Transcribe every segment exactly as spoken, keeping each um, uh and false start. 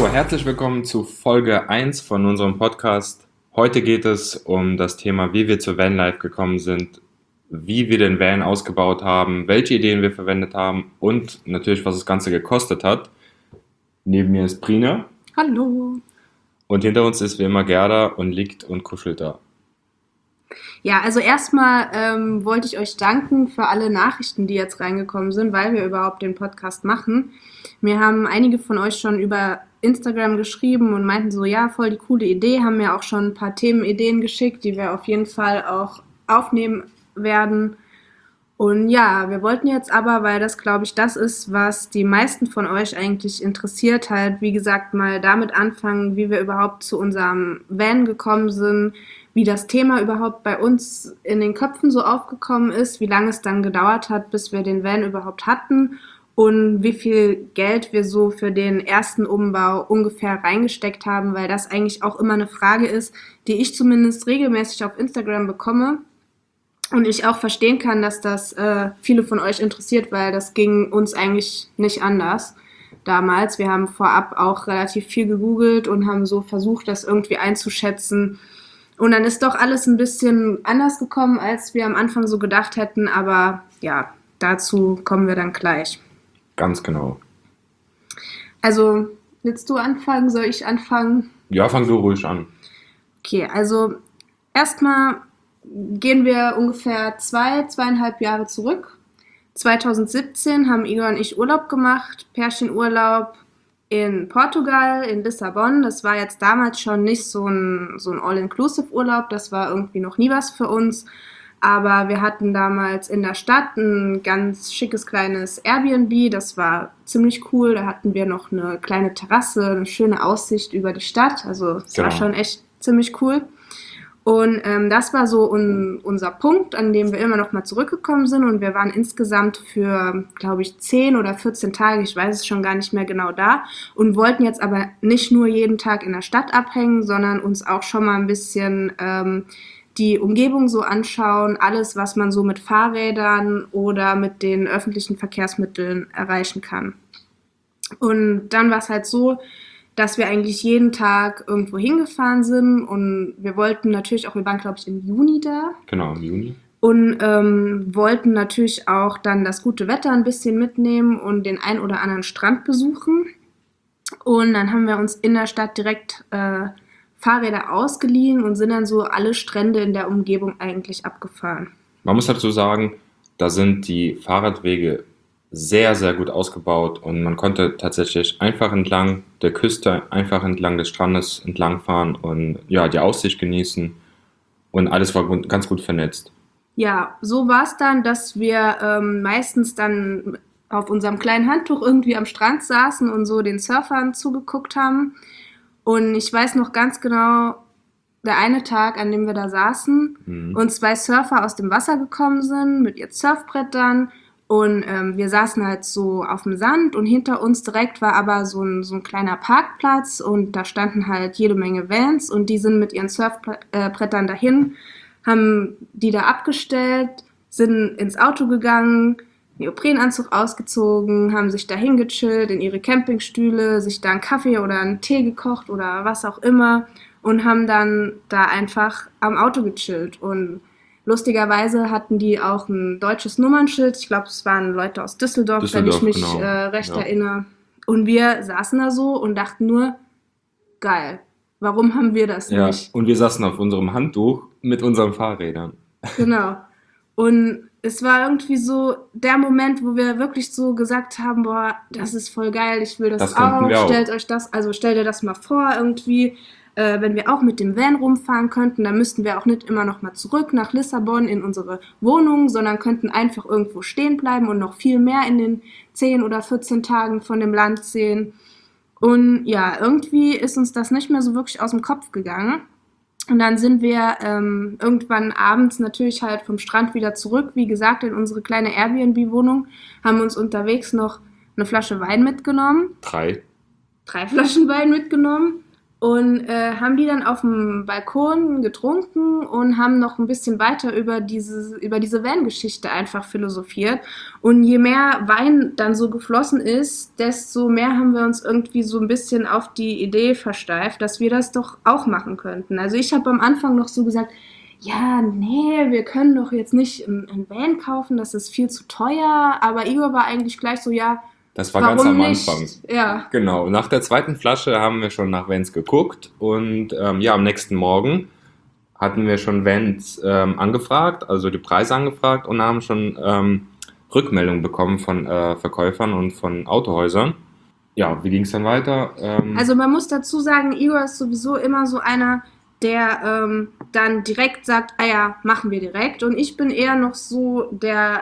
herzlich willkommen zu Folge eins von unserem Podcast. Heute geht es um das Thema, wie wir zur Vanlife gekommen sind, wie wir den Van ausgebaut haben, welche Ideen wir verwendet haben und natürlich, was das Ganze gekostet hat. Neben mir ist Prina. Hallo. Und hinter uns ist wie immer Gerda und liegt und kuschelt da. Ja, also erstmal ähm, wollte ich euch danken für alle Nachrichten, die jetzt reingekommen sind, weil wir überhaupt den Podcast machen. Mir haben einige von euch schon über Instagram geschrieben und meinten so, ja, voll die coole Idee, haben mir auch schon ein paar Themenideen geschickt, die wir auf jeden Fall auch aufnehmen werden. Und ja, wir wollten jetzt aber, weil das, glaube ich, das ist, was die meisten von euch eigentlich interessiert, halt, wie gesagt, mal damit anfangen, wie wir überhaupt zu unserem Van gekommen sind, wie das Thema überhaupt bei uns in den Köpfen so aufgekommen ist, wie lange es dann gedauert hat, bis wir den Van überhaupt hatten und wie viel Geld wir so für den ersten Umbau ungefähr reingesteckt haben, weil das eigentlich auch immer eine Frage ist, die ich zumindest regelmäßig auf Instagram bekomme und ich auch verstehen kann, dass das äh, viele von euch interessiert, weil das ging uns eigentlich nicht anders damals. Wir haben vorab auch relativ viel gegoogelt und haben so versucht, das irgendwie einzuschätzen. Und dann ist doch alles ein bisschen anders gekommen, als wir am Anfang so gedacht hätten. Aber ja, dazu kommen wir dann gleich. Ganz genau. Also, willst du anfangen? Soll ich anfangen? Ja, fang du ruhig an. Okay, also erstmal gehen wir ungefähr zwei, zweieinhalb Jahre zurück. zwanzig siebzehn haben Igor und ich Urlaub gemacht, Pärchenurlaub in Portugal, in Lissabon. Das war jetzt damals schon nicht so ein, so ein All-Inclusive-Urlaub, das war irgendwie noch nie was für uns. Aber wir hatten damals in der Stadt ein ganz schickes kleines Airbnb, das war ziemlich cool. Da hatten wir noch eine kleine Terrasse, eine schöne Aussicht über die Stadt. Also es genau. war schon echt ziemlich cool. Und ähm, das war so un, unser Punkt, an dem wir immer noch mal zurückgekommen sind. Und wir waren insgesamt für, glaube ich, zehn oder vierzehn Tage, ich weiß es schon gar nicht mehr genau da. Und wollten jetzt aber nicht nur jeden Tag in der Stadt abhängen, sondern uns auch schon mal ein bisschen ähm, die Umgebung so anschauen. Alles, was man so mit Fahrrädern oder mit den öffentlichen Verkehrsmitteln erreichen kann. Und dann war es halt so, dass wir eigentlich jeden Tag irgendwo hingefahren sind und wir wollten natürlich auch, wir waren glaube ich im Juni da. Genau, im Juni. Und ähm, wollten natürlich auch dann das gute Wetter ein bisschen mitnehmen und den ein oder anderen Strand besuchen. Und dann haben wir uns in der Stadt direkt äh, Fahrräder ausgeliehen und sind dann so alle Strände in der Umgebung eigentlich abgefahren. Man muss dazu sagen, da sind die Fahrradwege sehr, sehr gut ausgebaut und man konnte tatsächlich einfach entlang der Küste, einfach entlang des Strandes entlangfahren und ja, die Aussicht genießen und alles war gut, ganz gut vernetzt. Ja, so war es dann, dass wir ähm, meistens dann auf unserem kleinen Handtuch irgendwie am Strand saßen und so den Surfern zugeguckt haben. Und ich weiß noch ganz genau, der eine Tag, an dem wir da saßen mhm. und zwei Surfer aus dem Wasser gekommen sind mit ihren Surfbrettern. Und ähm, wir saßen halt so auf dem Sand und hinter uns direkt war aber so ein, so ein kleiner Parkplatz und da standen halt jede Menge Vans und die sind mit ihren Surfbrettern dahin, haben die da abgestellt, sind ins Auto gegangen, Neoprenanzug ausgezogen, haben sich da hingechillt in ihre Campingstühle, sich da einen Kaffee oder einen Tee gekocht oder was auch immer und haben dann da einfach am Auto gechillt. Und lustigerweise hatten die auch ein deutsches Nummernschild. Ich glaube, es waren Leute aus Düsseldorf, Düsseldorf wenn ich mich genau. äh, recht ja. erinnere. Und wir saßen da so und dachten nur, geil, warum haben wir das ja. nicht? Und wir saßen auf unserem Handtuch mit unseren Fahrrädern. Genau. Und es war irgendwie so der Moment, wo wir wirklich so gesagt haben, boah, das ist voll geil, ich will das, das auch. auch. Stellt euch das, also stellt ihr das mal vor irgendwie. Äh, wenn wir auch mit dem Van rumfahren könnten, dann müssten wir auch nicht immer noch mal zurück nach Lissabon in unsere Wohnung, sondern könnten einfach irgendwo stehen bleiben und noch viel mehr in den zehn oder vierzehn Tagen von dem Land sehen. Und ja, irgendwie ist uns das nicht mehr so wirklich aus dem Kopf gegangen. Und dann sind wir ähm, irgendwann abends natürlich halt vom Strand wieder zurück, wie gesagt, in unsere kleine Airbnb-Wohnung, haben uns unterwegs noch eine Flasche Wein mitgenommen. Drei. Drei Flaschen Wein mitgenommen. und äh, haben die dann auf dem Balkon getrunken und haben noch ein bisschen weiter über diese, über diese Van-Geschichte einfach philosophiert. Und je mehr Wein dann so geflossen ist, desto mehr haben wir uns irgendwie so ein bisschen auf die Idee versteift, dass wir das doch auch machen könnten. Also ich habe am Anfang noch so gesagt, ja, nee, wir können doch jetzt nicht ein Van kaufen, das ist viel zu teuer. Aber Igor war eigentlich gleich so, ja, Das war ganz warum am nicht? Anfang. Ja. Genau, nach der zweiten Flasche haben wir schon nach Vans geguckt und ähm, ja, am nächsten Morgen hatten wir schon Vans ähm, angefragt, also die Preise angefragt und haben schon ähm, Rückmeldungen bekommen von äh, Verkäufern und von Autohäusern. Ja, wie ging es dann weiter? Ähm, Also man muss dazu sagen, Igor ist sowieso immer so einer, der ähm, dann direkt sagt, ah ja, machen wir direkt. Und ich bin eher noch so der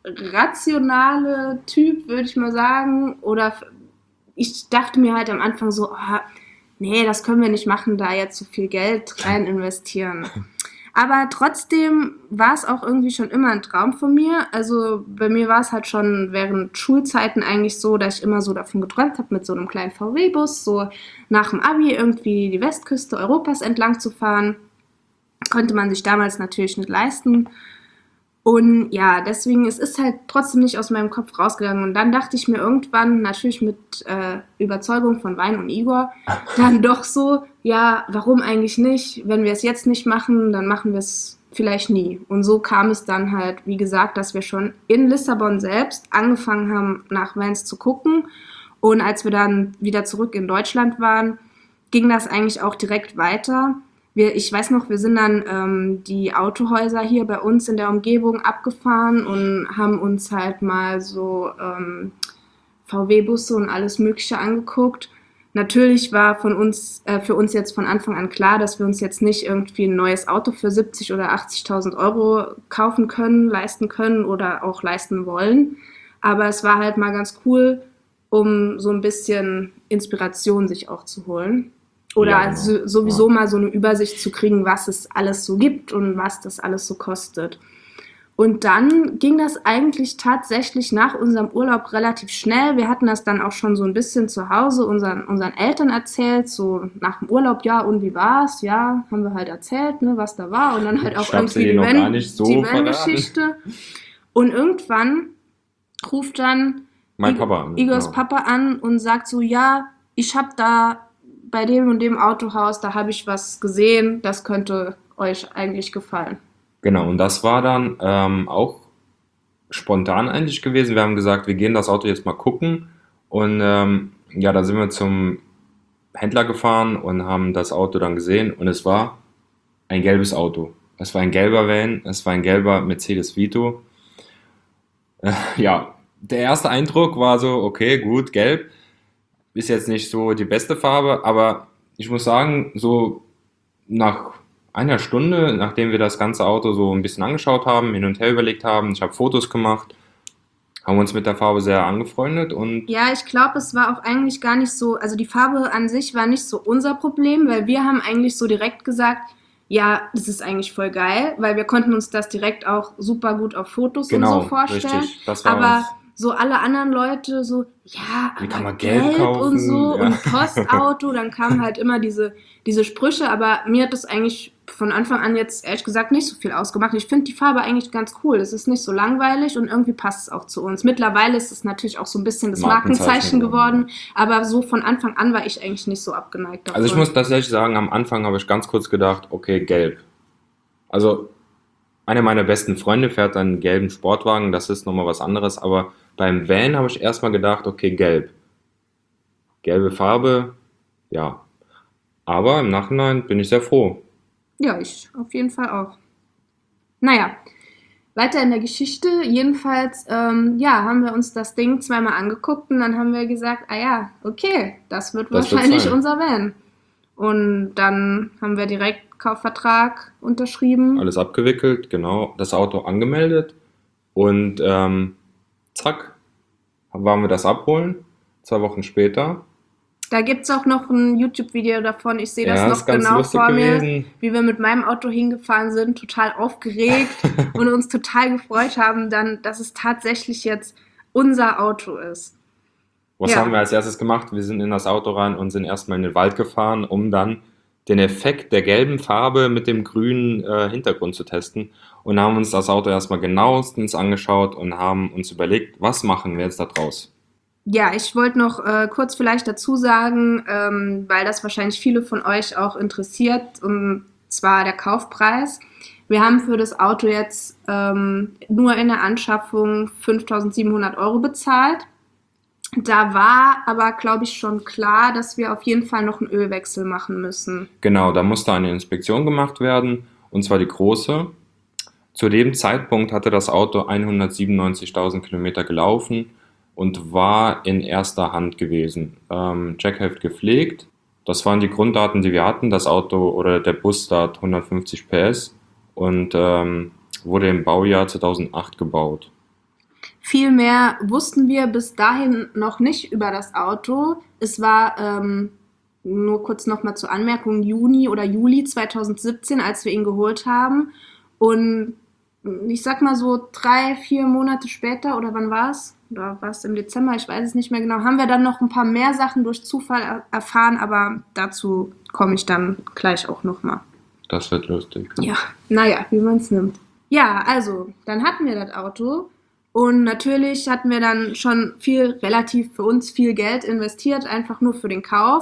rationale Typ, würde ich mal sagen. Oder f- ich dachte mir halt am Anfang so, ah, nee, das können wir nicht machen, da jetzt so viel Geld rein investieren. Aber trotzdem war es auch irgendwie schon immer ein Traum von mir. Also bei mir war es halt schon während Schulzeiten eigentlich so, dass ich immer so davon geträumt habe, mit so einem kleinen V W-Bus so nach dem Abi irgendwie die Westküste Europas entlang zu fahren. Konnte man sich damals natürlich nicht leisten. Und ja, deswegen, es ist halt trotzdem nicht aus meinem Kopf rausgegangen. Und dann dachte ich mir irgendwann, natürlich mit äh, Überzeugung von Wein und Igor, dann doch so, ja, warum eigentlich nicht? Wenn wir es jetzt nicht machen, dann machen wir es vielleicht nie. Und so kam es dann halt, wie gesagt, dass wir schon in Lissabon selbst angefangen haben, nach Vans zu gucken. Und als wir dann wieder zurück in Deutschland waren, ging das eigentlich auch direkt weiter. Wir, ich weiß noch, wir sind dann ähm, die Autohäuser hier bei uns in der Umgebung abgefahren und haben uns halt mal so ähm, V W-Busse und alles Mögliche angeguckt. Natürlich war von uns, äh, für uns jetzt von Anfang an klar, dass wir uns jetzt nicht irgendwie ein neues Auto für siebzig oder achtzigtausend Euro kaufen können, leisten können oder auch leisten wollen. Aber es war halt mal ganz cool, um so ein bisschen Inspiration sich auch zu holen. Oder ja, genau. so, sowieso Ja. mal so eine Übersicht zu kriegen, was es alles so gibt und was das alles so kostet. Und dann ging das eigentlich tatsächlich nach unserem Urlaub relativ schnell. Wir hatten das dann auch schon so ein bisschen zu Hause unseren, unseren Eltern erzählt, so nach dem Urlaub, ja, und wie war's? Ja, haben wir halt erzählt, ne, was da war. Und dann halt auch Ich hab's irgendwie dir die noch Van- gar nicht so die verraten. Van-Geschichte. Und irgendwann ruft dann Mein Ig- Papa an. Igors genau. Papa an und sagt so, ja, ich habe da bei dem und dem Autohaus, da habe ich was gesehen, das könnte euch eigentlich gefallen. Genau, und das war dann ähm, auch spontan eigentlich gewesen. Wir haben gesagt, wir gehen das Auto jetzt mal gucken. Und ähm, ja, da sind wir zum Händler gefahren und haben das Auto dann gesehen. Und es war ein gelbes Auto. Es war ein gelber Van, es war ein gelber Mercedes Vito. Äh, ja, der erste Eindruck war so, okay, gut, gelb. Ist jetzt nicht so die beste Farbe, aber ich muss sagen, so nach einer Stunde, nachdem wir das ganze Auto so ein bisschen angeschaut haben, hin und her überlegt haben, ich habe Fotos gemacht, haben wir uns mit der Farbe sehr angefreundet und Ja, ich glaube, es war auch eigentlich gar nicht so, also die Farbe an sich war nicht so unser Problem, weil wir haben eigentlich so direkt gesagt, ja, das ist eigentlich voll geil, weil wir konnten uns das direkt auch super gut auf Fotos und genau, so vorstellen. richtig, das war Aber uns, so alle anderen Leute so, ja, wie kann aber man gelb gelb und so kaufen? Ja. und Postauto, dann kamen halt immer diese, diese Sprüche, aber mir hat das eigentlich von Anfang an jetzt ehrlich gesagt nicht so viel ausgemacht. Ich finde die Farbe eigentlich ganz cool. Es ist nicht so langweilig und irgendwie passt es auch zu uns. Mittlerweile ist es natürlich auch so ein bisschen das Markenzeichen Markenzeichen geworden. geworden, aber so von Anfang an war ich eigentlich nicht so abgeneigt davon. Also ich muss tatsächlich sagen, am Anfang habe ich ganz kurz gedacht, okay, gelb. Also einer meiner besten Freunde fährt einen gelben Sportwagen, das ist nochmal was anderes, aber beim Van habe ich erstmal gedacht, okay, gelb. Gelbe Farbe, ja. Aber im Nachhinein bin ich sehr froh. Ja, ich auf jeden Fall auch. Naja, weiter in der Geschichte. Jedenfalls, ähm, ja, haben wir uns das Ding zweimal angeguckt und dann haben wir gesagt, ah ja, okay, das wird Das wird's wahrscheinlich sein. unser Van. Und dann haben wir direkt Kaufvertrag unterschrieben. Alles abgewickelt, genau, das Auto angemeldet und ähm, zack, waren wir das abholen, zwei Wochen später. Da gibt es auch noch ein YouTube-Video davon. Ich sehe das Ja, noch ist ganz genau lustig vor mir, gewesen. wie wir mit meinem Auto hingefahren sind, total aufgeregt und uns total gefreut haben, dann, dass es tatsächlich jetzt unser Auto ist. Was Ja. haben wir als erstes gemacht? Wir sind in das Auto rein und sind erstmal in den Wald gefahren, um dann den Effekt der gelben Farbe mit dem grünen äh, Hintergrund zu testen und haben uns das Auto erstmal genauestens angeschaut und haben uns überlegt, was machen wir jetzt da draus? Ja, ich wollte noch äh, kurz vielleicht dazu sagen, ähm, weil das wahrscheinlich viele von euch auch interessiert, und zwar der Kaufpreis. Wir haben für das Auto jetzt ähm, nur in der Anschaffung fünftausendsiebenhundert Euro bezahlt. Da war aber, glaube ich, schon klar, dass wir auf jeden Fall noch einen Ölwechsel machen müssen. Genau, da musste eine Inspektion gemacht werden, und zwar die große. Zu dem Zeitpunkt hatte das Auto hundertsiebenundneunzigtausend Kilometer gelaufen und war in erster Hand gewesen. Ähm, Jackheft gepflegt, das waren die Grunddaten, die wir hatten. Das Auto oder der Bus da hat hundertfünfzig P S und ähm, wurde im Baujahr zweitausendacht gebaut. Viel mehr wussten wir bis dahin noch nicht über das Auto. Es war ähm, nur kurz nochmal zur Anmerkung Juni oder Juli zweitausendsiebzehn, als wir ihn geholt haben. Und ich sag mal so drei, vier Monate später, oder wann war es? Oder war es im Dezember? Ich weiß es nicht mehr genau. Haben wir dann noch ein paar mehr Sachen durch Zufall er- erfahren, aber dazu komme ich dann gleich auch nochmal. Das wird lustig. Ja, naja, wie man es nimmt. Ja, also, dann hatten wir das Auto und natürlich hatten wir dann schon viel, relativ für uns viel Geld investiert, einfach nur für den Kauf.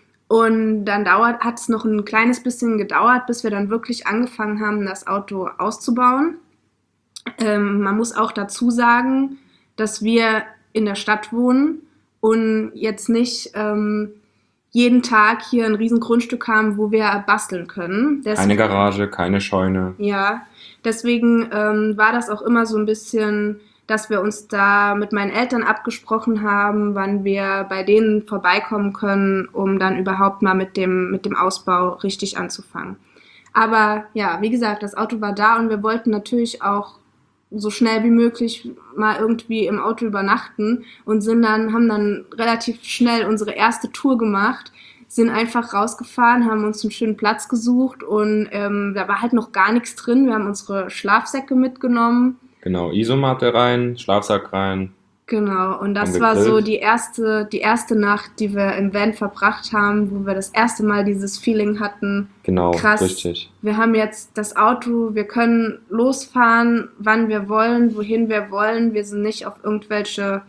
Und dann dauert, hat es noch ein kleines bisschen gedauert, bis wir dann wirklich angefangen haben, das Auto auszubauen. Ähm, man muss auch dazu sagen, dass wir in der Stadt wohnen und jetzt nicht ähm, jeden Tag hier ein riesen Grundstück haben, wo wir basteln können. Des- Keine Garage, keine Scheune. ja, deswegen ähm, war das auch immer so ein bisschen, dass wir uns da mit meinen Eltern abgesprochen haben, wann wir bei denen vorbeikommen können, um dann überhaupt mal mit dem, mit dem Ausbau richtig anzufangen. Aber ja, wie gesagt, das Auto war da und wir wollten natürlich auch so schnell wie möglich mal irgendwie im Auto übernachten und sind dann, haben dann relativ schnell unsere erste Tour gemacht, sind einfach rausgefahren, haben uns einen schönen Platz gesucht und ähm, da war halt noch gar nichts drin. Wir haben unsere Schlafsäcke mitgenommen. Genau, Isomatte rein, Schlafsack rein. Genau, und das Haben war so gegrillt. die erste, die erste Nacht, die wir im Van verbracht haben, wo wir das erste Mal dieses Feeling hatten. Genau, Krass. richtig. Wir haben jetzt das Auto, wir können losfahren, wann wir wollen, wohin wir wollen. Wir sind nicht auf irgendwelche,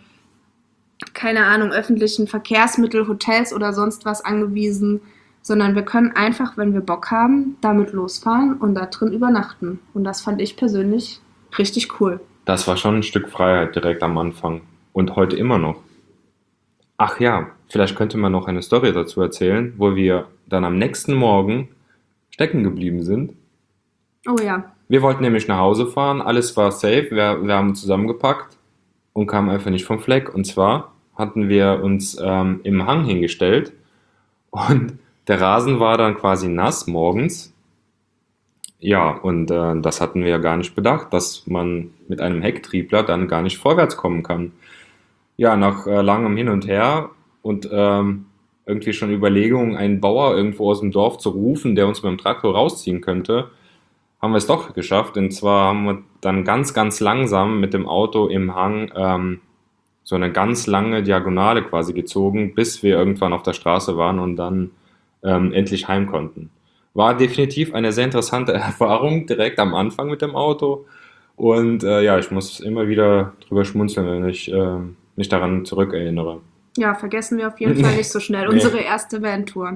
keine Ahnung, öffentlichen Verkehrsmittel, Hotels oder sonst was angewiesen, sondern wir können einfach, wenn wir Bock haben, damit losfahren und da drin übernachten. Und das fand ich persönlich richtig cool. Das war schon ein Stück Freiheit direkt am Anfang. Und heute immer noch. Ach ja, vielleicht könnte man noch eine Story dazu erzählen, wo wir dann am nächsten Morgen stecken geblieben sind. Oh ja, Wir wollten nämlich nach Hause fahren, alles war safe, wir, wir haben zusammengepackt und kamen einfach nicht vom Fleck. Und zwar hatten wir uns ähm, im Hang hingestellt und der Rasen war dann quasi nass morgens. Ja, und äh, das hatten wir ja gar nicht bedacht, dass man mit einem Hecktriebler dann gar nicht vorwärts kommen kann. Ja, nach äh, langem Hin und Her und ähm, irgendwie schon Überlegungen, einen Bauer irgendwo aus dem Dorf zu rufen, der uns mit dem Traktor rausziehen könnte, haben wir es doch geschafft. Und zwar haben wir dann ganz, ganz langsam mit dem Auto im Hang ähm, so eine ganz lange Diagonale quasi gezogen, bis wir irgendwann auf der Straße waren und dann ähm, endlich heim konnten. War definitiv eine sehr interessante Erfahrung direkt am Anfang mit dem Auto. Und äh, ja, ich muss immer wieder drüber schmunzeln, wenn ich äh, mich daran zurückerinnere. ja, vergessen wir auf jeden Fall nicht so schnell Nee. unsere erste Van-Tour.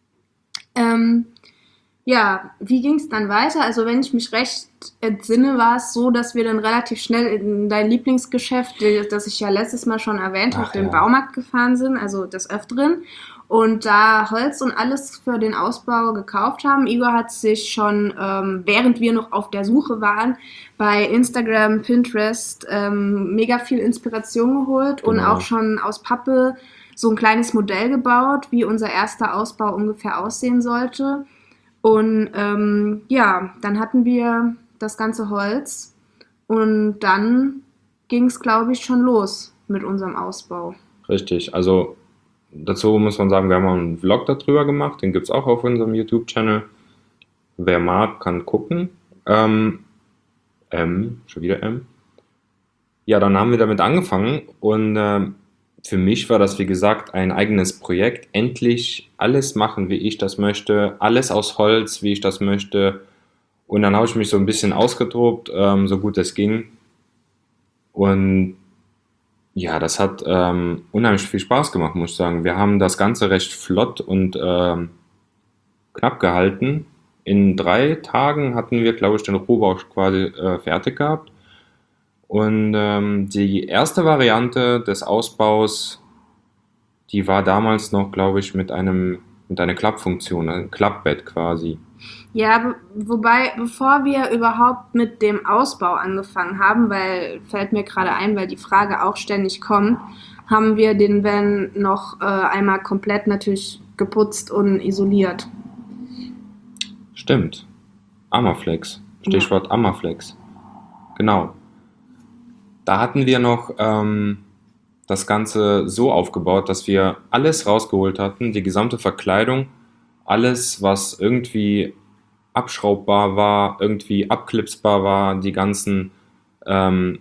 Ähm, ja, wie ging es dann weiter? Also wenn ich mich recht entsinne, war es so, dass wir dann relativ schnell in dein Lieblingsgeschäft, das ich ja letztes Mal schon erwähnt habe, Ach den ja. Baumarkt gefahren sind, also des Öfteren. Und da Holz und alles für den Ausbau gekauft haben. Igor hat sich schon, ähm, während wir noch auf der Suche waren, bei Instagram, Pinterest ähm, mega viel Inspiration geholt und Genau. auch schon aus Pappe so ein kleines Modell gebaut, wie unser erster Ausbau ungefähr aussehen sollte. Und ähm, ja, dann hatten wir das ganze Holz und dann ging es, glaube ich, schon los mit unserem Ausbau. Richtig, also dazu muss man sagen, wir haben auch einen Vlog darüber gemacht, den gibt es auch auf unserem YouTube-Channel. Wer mag, kann gucken. Ähm, M, schon wieder M. Ja, dann haben wir damit angefangen und ähm, für mich war das, wie gesagt, ein eigenes Projekt. Endlich alles machen, wie ich das möchte, alles aus Holz, wie ich das möchte. Und dann habe ich mich so ein bisschen ausgetobt, ähm, so gut es ging. Und ja, das hat ähm, unheimlich viel Spaß gemacht, muss ich sagen. Wir haben das Ganze recht flott und ähm, knapp gehalten. In drei Tagen hatten wir, glaube ich, den Rohbau quasi äh, fertig gehabt. Und ähm, die erste Variante des Ausbaus, die war damals noch, glaube ich, mit einem mit einer Klappfunktion, ein Klappbett quasi. Ja, be- wobei, bevor wir überhaupt mit dem Ausbau angefangen haben, weil fällt mir gerade ein, weil die Frage auch ständig kommt, haben wir den Van noch äh, einmal komplett natürlich geputzt und isoliert. Stimmt. Amaflex. Ja. Stichwort Amaflex. Genau. Da hatten wir noch ähm, das Ganze so aufgebaut, dass wir alles rausgeholt hatten, die gesamte Verkleidung, alles, was irgendwie abschraubbar war, irgendwie abklipsbar war, die ganzen ähm,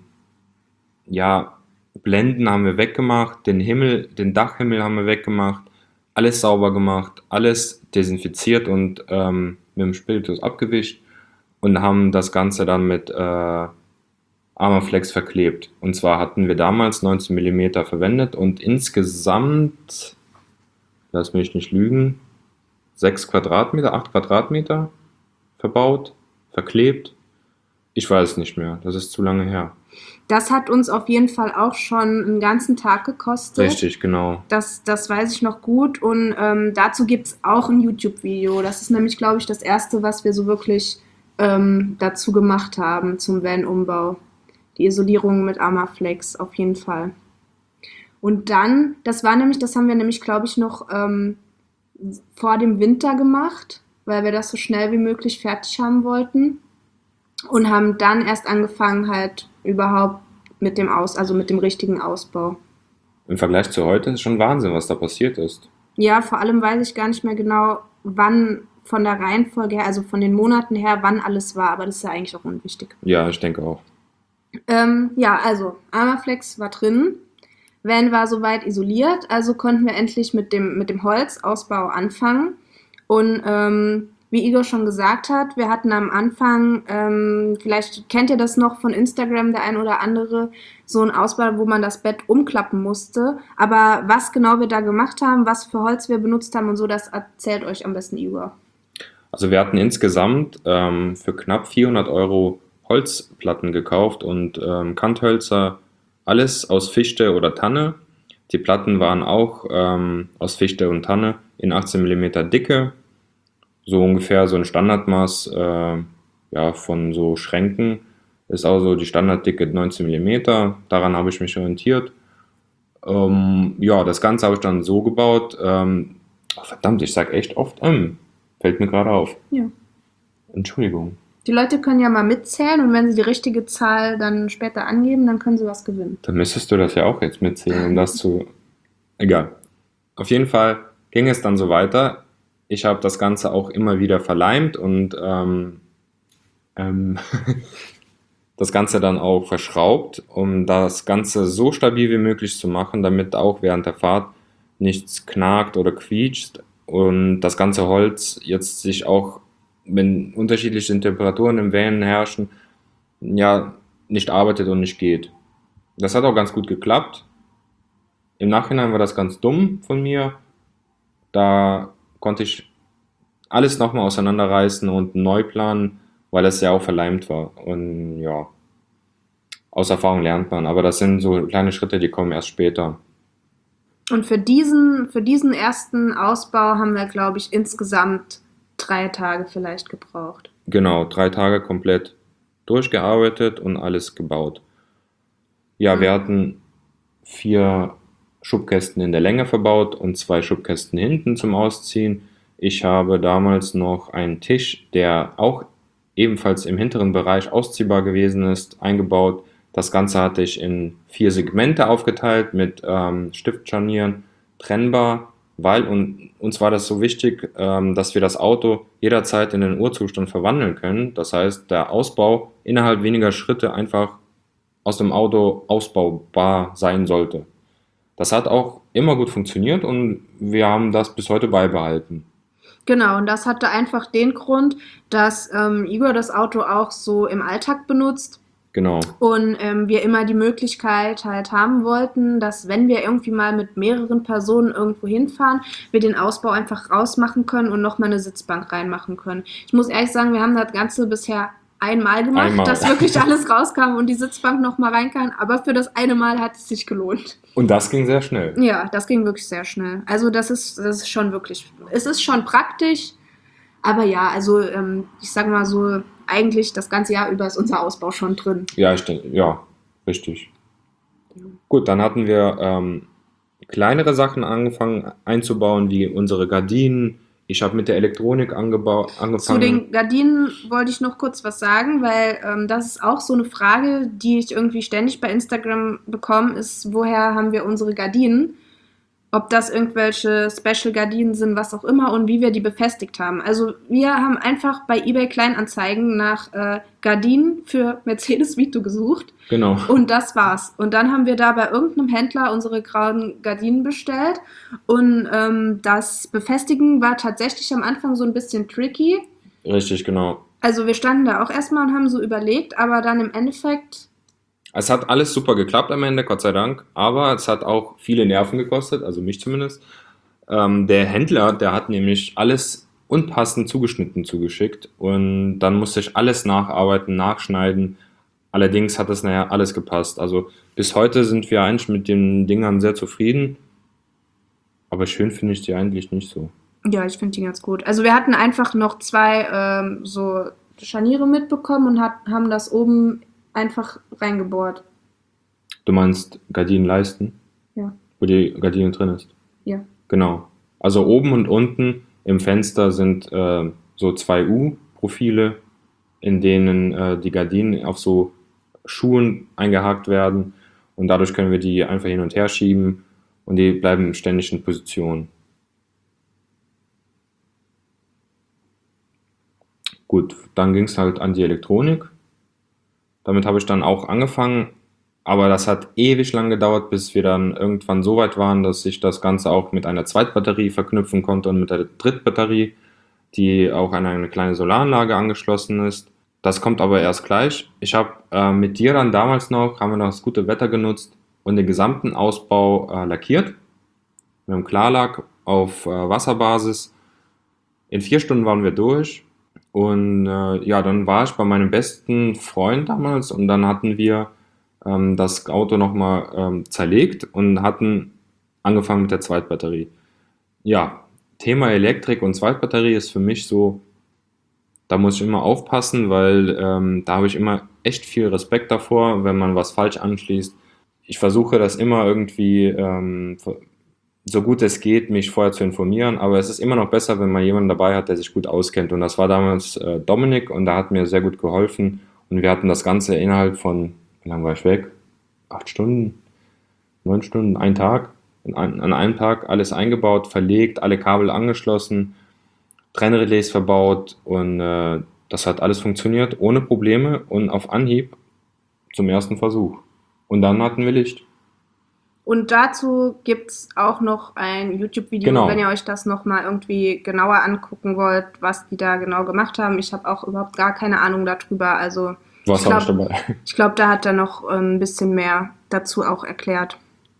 ja, Blenden haben wir weggemacht, den Himmel, den Dachhimmel haben wir weggemacht, alles sauber gemacht, alles desinfiziert und ähm, mit dem Spiritus abgewischt und haben das Ganze dann mit äh, Armaflex verklebt. Und zwar hatten wir damals neunzehn Millimeter verwendet und insgesamt, lass mich nicht lügen, sechs Quadratmeter, acht Quadratmeter verbaut, verklebt. Ich weiß es nicht mehr, das ist zu lange her. Das hat uns auf jeden Fall auch schon einen ganzen Tag gekostet. Richtig, genau. Das, das weiß ich noch gut und ähm, dazu gibt es auch ein YouTube-Video. Das ist nämlich, glaube ich, das erste, was wir so wirklich ähm, dazu gemacht haben zum Van-Umbau. Die Isolierung mit Amaflex auf jeden Fall. Und dann, das war nämlich, das haben wir nämlich, glaube ich, noch ähm, vor dem Winter gemacht, weil wir das so schnell wie möglich fertig haben wollten. Und haben dann erst angefangen halt überhaupt mit dem Aus, also mit dem richtigen Ausbau. Im Vergleich zu heute ist schon Wahnsinn, was da passiert ist. Ja, vor allem weiß ich gar nicht mehr genau, wann von der Reihenfolge her, also von den Monaten her, wann alles war, aber das ist ja eigentlich auch unwichtig. Ja, ich denke auch. Ähm, ja, also Amaflex war drin, Van war soweit isoliert, also konnten wir endlich mit dem, mit dem Holzausbau anfangen. Und ähm, wie Igor schon gesagt hat, wir hatten am Anfang, ähm, vielleicht kennt ihr das noch von Instagram, der ein oder andere, so einen Ausbau, wo man das Bett umklappen musste. Aber was genau wir da gemacht haben, was für Holz wir benutzt haben und so, das erzählt euch am besten Igor. Also wir hatten insgesamt ähm, für knapp vierhundert Euro Holzplatten gekauft und ähm, Kanthölzer, alles aus Fichte oder Tanne. Die Platten waren auch ähm, aus Fichte und Tanne in achtzehn Millimeter Dicke. So ungefähr so ein Standardmaß äh, ja, von so Schränken ist auch so die Standarddicke neunzehn Millimeter. Daran habe ich mich orientiert. Ähm, ja, das Ganze habe ich dann so gebaut. Ähm, oh, verdammt, ich sage echt oft, ähm, fällt mir gerade auf. Ja. Entschuldigung. Die Leute können ja mal mitzählen und wenn sie die richtige Zahl dann später angeben, dann können sie was gewinnen. Dann müsstest du das ja auch jetzt mitzählen, um das zu... Egal. Auf jeden Fall ging es dann so weiter. Ich habe das Ganze auch immer wieder verleimt und ähm, ähm, das Ganze dann auch verschraubt, um das Ganze so stabil wie möglich zu machen, damit auch während der Fahrt nichts knarkt oder quietscht und das ganze Holz jetzt sich auch, wenn unterschiedliche Temperaturen im Van herrschen, ja, nicht arbeitet und nicht geht. Das hat auch ganz gut geklappt. Im Nachhinein war das ganz dumm von mir. Da konnte ich alles nochmal auseinanderreißen und neu planen, weil es ja auch verleimt war. Und ja, aus Erfahrung lernt man. Aber das sind so kleine Schritte, die kommen erst später. Und für diesen, für diesen ersten Ausbau haben wir, glaube ich, insgesamt drei Tage vielleicht gebraucht. Genau, drei Tage komplett durchgearbeitet und alles gebaut. Ja, wir hatten vier Schubkästen in der Länge verbaut und zwei Schubkästen hinten zum Ausziehen. Ich habe damals noch einen Tisch, der auch ebenfalls im hinteren Bereich ausziehbar gewesen ist, eingebaut. Das Ganze hatte ich in vier Segmente aufgeteilt mit ähm, Stiftscharnieren, trennbar, weil und, uns war das so wichtig, ähm, dass wir das Auto jederzeit in den Urzustand verwandeln können. Das heißt, der Ausbau innerhalb weniger Schritte einfach aus dem Auto ausbaubar sein sollte. Das hat auch immer gut funktioniert und wir haben das bis heute beibehalten. Genau, und das hatte einfach den Grund, dass ähm, Igor das Auto auch so im Alltag benutzt. Genau, Und ähm, wir immer die Möglichkeit halt haben wollten, dass wenn wir irgendwie mal mit mehreren Personen irgendwo hinfahren, wir den Ausbau einfach rausmachen können und nochmal eine Sitzbank reinmachen können. Ich muss ehrlich sagen, wir haben das Ganze bisher einmal gemacht, einmal. dass wirklich alles rauskam und die Sitzbank nochmal rein kann. Aber für das eine Mal hat es sich gelohnt. Und das ging sehr schnell. Ja, das ging wirklich sehr schnell. Also das ist, das ist schon wirklich, es ist schon praktisch. Aber ja, also ähm, ich sag mal so, eigentlich das ganze Jahr über ist unser Ausbau schon drin. Ja, ich denke, ja, richtig. Gut, dann hatten wir ähm, kleinere Sachen angefangen einzubauen, wie unsere Gardinen. Ich habe mit der Elektronik angebau Zu angefangen. den Gardinen wollte ich noch kurz was sagen, weil ähm, das ist auch so eine Frage, die ich irgendwie ständig bei Instagram bekomme, ist, woher haben wir unsere Gardinen? Ob das irgendwelche Special-Gardinen sind, was auch immer und wie wir die befestigt haben. Also wir haben einfach bei eBay Kleinanzeigen nach äh, Gardinen für Mercedes Vito gesucht Genau, und das war's. Und dann haben wir da bei irgendeinem Händler unsere grauen Gardinen bestellt und ähm, das Befestigen war tatsächlich am Anfang so ein bisschen tricky. richtig, genau. Also wir standen da auch erstmal und haben so überlegt, aber dann im Endeffekt, Es hat alles super geklappt am Ende, Gott sei Dank, aber es hat auch viele Nerven gekostet, also mich zumindest. Ähm, der Händler, der hat nämlich alles unpassend zugeschnitten zugeschickt und dann musste ich alles nacharbeiten, nachschneiden. Allerdings hat das nachher alles gepasst. Also bis heute sind wir eigentlich mit den Dingern sehr zufrieden, aber schön finde ich die eigentlich nicht so. ja, ich finde die ganz gut. Also wir hatten einfach noch zwei ähm, so Scharniere mitbekommen und hat, haben das oben einfach reingebohrt. Du meinst Gardinenleisten, Ja, wo die Gardine drin ist? ja. Genau. Also oben und unten im Fenster sind äh, so zwei U-Profile, in denen äh, die Gardinen auf so Schuhen eingehakt werden und dadurch können wir die einfach hin und her schieben und die bleiben ständig in Position. Gut, dann ging es halt an die Elektronik. Damit habe ich dann auch angefangen, aber das hat ewig lang gedauert, bis wir dann irgendwann so weit waren, dass ich das Ganze auch mit einer Zweitbatterie verknüpfen konnte und mit der Drittbatterie, die auch an eine kleine Solaranlage angeschlossen ist. Das kommt aber erst gleich. Ich habe äh, mit dir dann damals noch, haben wir noch das gute Wetter genutzt und den gesamten Ausbau äh, lackiert. Mit einem Klarlack auf äh, Wasserbasis. In vier Stunden waren wir durch. Und äh, ja, dann war ich bei meinem besten Freund damals und dann hatten wir ähm, das Auto nochmal ähm, zerlegt und hatten angefangen mit der Zweitbatterie. Ja, Thema Elektrik und Zweitbatterie ist für mich so, da muss ich immer aufpassen, weil ähm, da habe ich immer echt viel Respekt davor, wenn man was falsch anschließt. Ich versuche das immer irgendwie ähm, so gut es geht, mich vorher zu informieren, aber es ist immer noch besser, wenn man jemanden dabei hat, der sich gut auskennt. Und das war damals äh, Dominik und der hat mir sehr gut geholfen und wir hatten das Ganze innerhalb von, wie lange war ich weg? Acht Stunden, neun Stunden, ein Tag. An, an einem Tag alles eingebaut, verlegt, alle Kabel angeschlossen, Trennrelais verbaut und äh, das hat alles funktioniert ohne Probleme und auf Anhieb zum ersten Versuch. Und dann hatten wir Licht. Und dazu gibt es auch noch ein YouTube-Video, Genau. wenn ihr euch das nochmal irgendwie genauer angucken wollt, was die da genau gemacht haben. Ich habe auch überhaupt gar keine Ahnung darüber. Also Du warst ich auch nicht glaube, dabei. ich glaub, da hat er noch ähm, ein bisschen mehr dazu auch erklärt.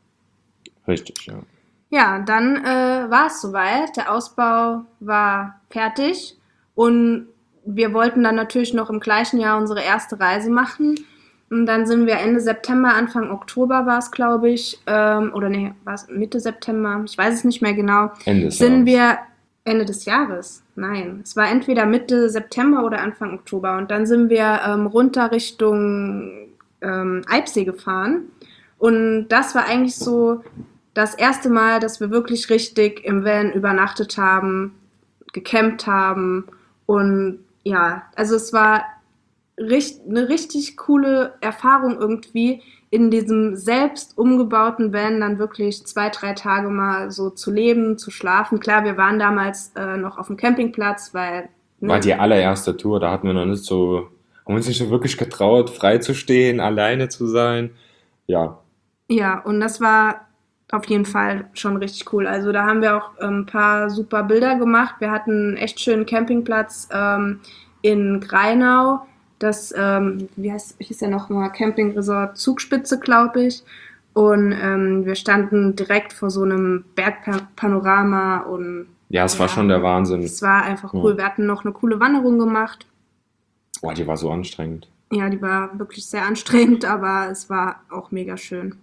Richtig, ja. Ja, dann äh, war es soweit. Der Ausbau war fertig und wir wollten dann natürlich noch im gleichen Jahr unsere erste Reise machen. Und dann sind wir Ende September, Anfang Oktober war es, glaube ich, ähm, oder nee, war es Mitte September, ich weiß es nicht mehr genau, Ende des sind Jahres. wir Ende des Jahres. Nein, es war entweder Mitte September oder Anfang Oktober. Und dann sind wir ähm, runter Richtung ähm, Eibsee gefahren. Und das war eigentlich so das erste Mal, dass wir wirklich richtig im Van übernachtet haben, gecampt haben. Und ja, also es war richt- eine richtig coole Erfahrung irgendwie, in diesem selbst umgebauten Van dann wirklich zwei, drei Tage mal so zu leben, zu schlafen. Klar, wir waren damals äh, noch auf dem Campingplatz, weil ne, War die allererste Tour, da hatten wir noch nicht so, haben uns nicht so wirklich getraut, frei zu stehen, alleine zu sein. Ja, ja, und das war auf jeden Fall schon richtig cool. Also da haben wir auch ähm, ein paar super Bilder gemacht. Wir hatten einen echt schönen Campingplatz ähm, in Greinau. Das, ähm, wie heißt, hieß der nochmal? Campingresort Zugspitze, glaube ich. Und ähm, wir standen direkt vor so einem Bergpanorama und Ja, es war ja, schon der Wahnsinn. es war einfach cool. Ja. Wir hatten noch eine coole Wanderung gemacht. Boah, die war so anstrengend. Ja, die war wirklich sehr anstrengend, aber es war auch mega schön.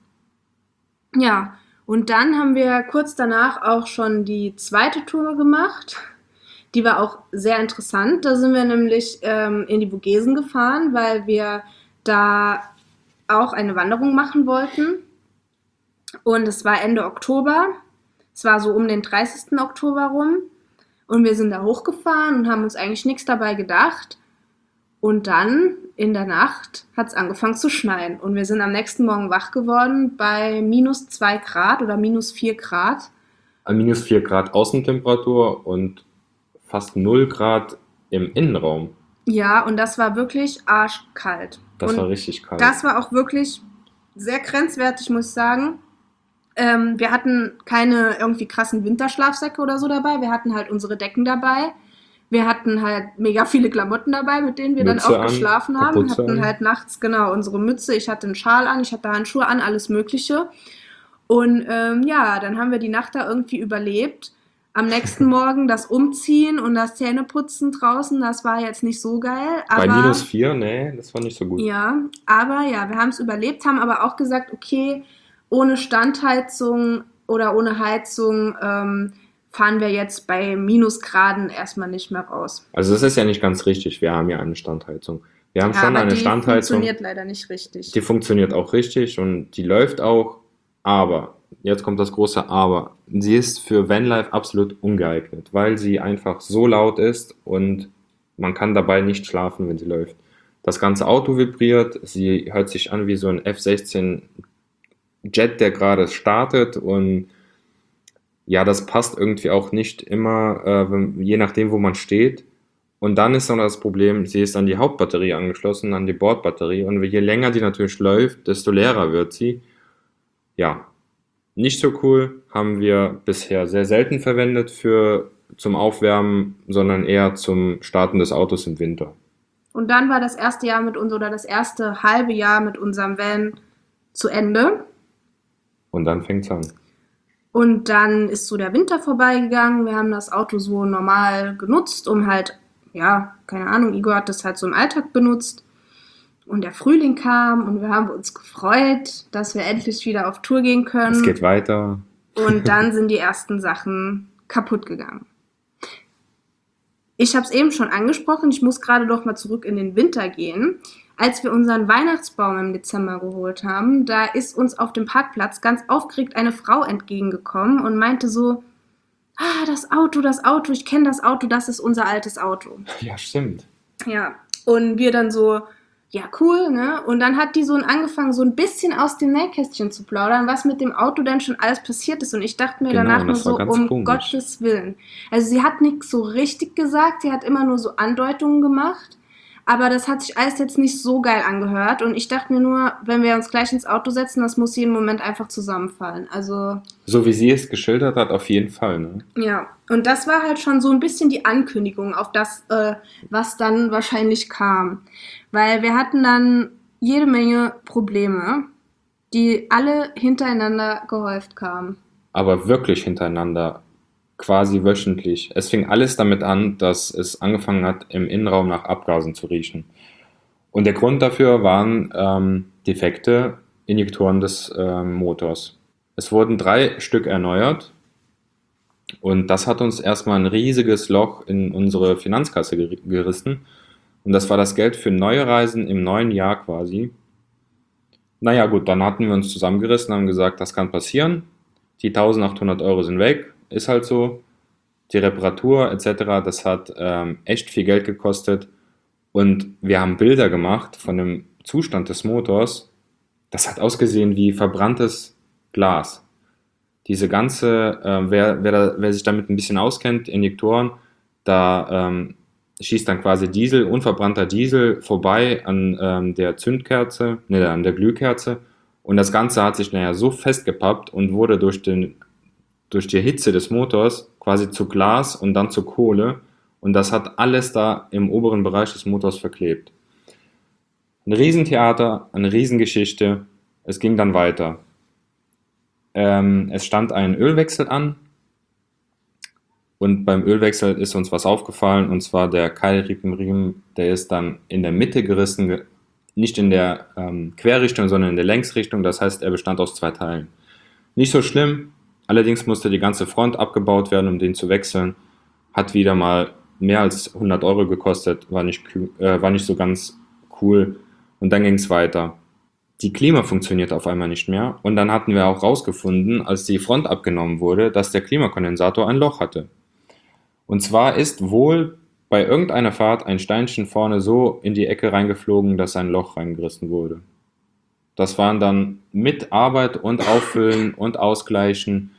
Ja, und dann haben wir kurz danach auch schon die zweite Tour gemacht. Die war auch sehr interessant. Da sind wir nämlich ähm, in die Vogesen gefahren, weil wir da auch eine Wanderung machen wollten. Und es war Ende Oktober. Es war so um den dreißigsten Oktober rum. Und wir sind da hochgefahren und haben uns eigentlich nichts dabei gedacht. Und dann in der Nacht hat es angefangen zu schneien. Und wir sind am nächsten Morgen wach geworden bei minus zwei Grad oder minus vier Grad. An minus vier Grad Außentemperatur und fast null Grad im Innenraum. Ja, und das war wirklich arschkalt. Das und war richtig kalt. Das war auch wirklich sehr grenzwertig, muss ich sagen. Ähm, wir hatten keine irgendwie krassen Winterschlafsäcke oder so dabei. Wir hatten halt unsere Decken dabei. Wir hatten halt mega viele Klamotten dabei, mit denen wir Mütze dann auch an, geschlafen haben. Wir Kapuze hatten an. halt nachts, genau, unsere Mütze. Ich hatte einen Schal an, ich hatte Handschuhe an, alles Mögliche. Und ähm, ja, dann haben wir die Nacht da irgendwie überlebt. Am nächsten Morgen das Umziehen und das Zähneputzen draußen, das war jetzt nicht so geil. Bei Aber minus vier, nee, das war nicht so gut. ja, aber ja, wir haben es überlebt, haben aber auch gesagt, okay, ohne Standheizung oder ohne Heizung ähm, fahren wir jetzt bei Minusgraden erstmal nicht mehr raus. Also das ist ja nicht ganz richtig. Wir haben ja eine Standheizung. Wir haben Ja, schon aber eine die Standheizung. funktioniert leider nicht richtig. Die funktioniert auch richtig und die läuft auch. Aber, jetzt kommt das große Aber. Sie ist für Vanlife absolut ungeeignet, weil sie einfach so laut ist und man kann dabei nicht schlafen, wenn sie läuft. Das ganze Auto vibriert, sie hört sich an wie so ein F sechzehn Jet, der gerade startet und ja, das passt irgendwie auch nicht immer, äh, wenn, je nachdem, wo man steht. Und dann ist noch das Problem, sie ist an die Hauptbatterie angeschlossen, an die Bordbatterie. Und je länger die natürlich läuft, desto leerer wird sie. Ja, nicht so cool, haben wir bisher sehr selten verwendet für zum Aufwärmen, sondern eher zum Starten des Autos im Winter. Und dann war das erste Jahr mit uns oder das erste halbe Jahr mit unserem Van zu Ende. Und dann fängt's an. Und dann ist so der Winter vorbeigegangen. Wir haben das Auto so normal genutzt, um halt, ja, keine Ahnung, Igor hat das halt so im Alltag benutzt. Und der Frühling kam und wir haben uns gefreut, dass wir endlich wieder auf Tour gehen können. Es geht weiter. Und dann sind die ersten Sachen kaputt gegangen. Ich habe es eben schon angesprochen, ich muss gerade doch mal zurück in den Winter gehen. Als wir unseren Weihnachtsbaum im Dezember geholt haben, da ist uns auf dem Parkplatz ganz aufgeregt eine Frau entgegengekommen und meinte so, ah, das Auto, das Auto, ich kenne das Auto, das ist unser altes Auto. Ja, stimmt. Ja, und wir dann so, ja, cool, ne? Und dann hat die so angefangen, so ein bisschen aus dem Nähkästchen zu plaudern, was mit dem Auto denn schon alles passiert ist. Und ich dachte mir Genau, danach nur das war so, ganz um komisch. Gottes Willen. Also sie hat nichts so richtig gesagt, sie hat immer nur so Andeutungen gemacht. Aber das hat sich alles jetzt nicht so geil angehört. Und ich dachte mir nur, wenn wir uns gleich ins Auto setzen, das muss jeden Moment einfach zusammenfallen. Also, So wie sie es geschildert hat, auf jeden Fall. Ne? ja. Und das war halt schon so ein bisschen die Ankündigung auf das, äh, was dann wahrscheinlich kam. Weil wir hatten dann jede Menge Probleme, die alle hintereinander gehäuft kamen. Aber wirklich hintereinander, quasi wöchentlich. Es fing alles damit an, dass es angefangen hat, im Innenraum nach Abgasen zu riechen. Und der Grund dafür waren ähm, defekte Injektoren des ähm, Motors. Es wurden drei Stück erneuert und das hat uns erstmal ein riesiges Loch in unsere Finanzkasse ger- gerissen. Und das war das Geld für neue Reisen im neuen Jahr quasi. Naja gut, dann hatten wir uns zusammengerissen und haben gesagt, das kann passieren. Die eintausendachthundert Euro sind weg, ist halt so. Die Reparatur et cetera, das hat ähm, echt viel Geld gekostet. Und wir haben Bilder gemacht von dem Zustand des Motors. Das hat ausgesehen wie verbranntes Glas. Diese ganze, äh, wer, wer, da, wer sich damit ein bisschen auskennt, Injektoren, da ähm, schießt dann quasi Diesel, unverbrannter Diesel vorbei an ähm, der Zündkerze, ne, an der Glühkerze. Und das Ganze hat sich nachher so festgepappt und wurde durch, den, durch die Hitze des Motors quasi zu Glas und dann zu Kohle. Und das hat alles da im oberen Bereich des Motors verklebt. Ein Riesentheater, eine Riesengeschichte. Es ging dann weiter. Ähm, es stand ein Ölwechsel an. Und beim Ölwechsel ist uns was aufgefallen. Und zwar der Keilriemenriemen, der ist dann in der Mitte gerissen. Nicht in der ähm, Querrichtung, sondern in der Längsrichtung. Das heißt, er bestand aus zwei Teilen. Nicht so schlimm. Allerdings musste die ganze Front abgebaut werden, um den zu wechseln. Hat wieder mal mehr als hundert Euro gekostet. War nicht, äh, war nicht so ganz cool. Und dann ging es weiter. Die Klima funktioniert auf einmal nicht mehr. Und dann hatten wir auch rausgefunden, als die Front abgenommen wurde, dass der Klimakondensator ein Loch hatte. Und zwar ist wohl bei irgendeiner Fahrt ein Steinchen vorne so in die Ecke reingeflogen, dass ein Loch reingerissen wurde. Das waren dann mit Arbeit und Auffüllen und Ausgleichen,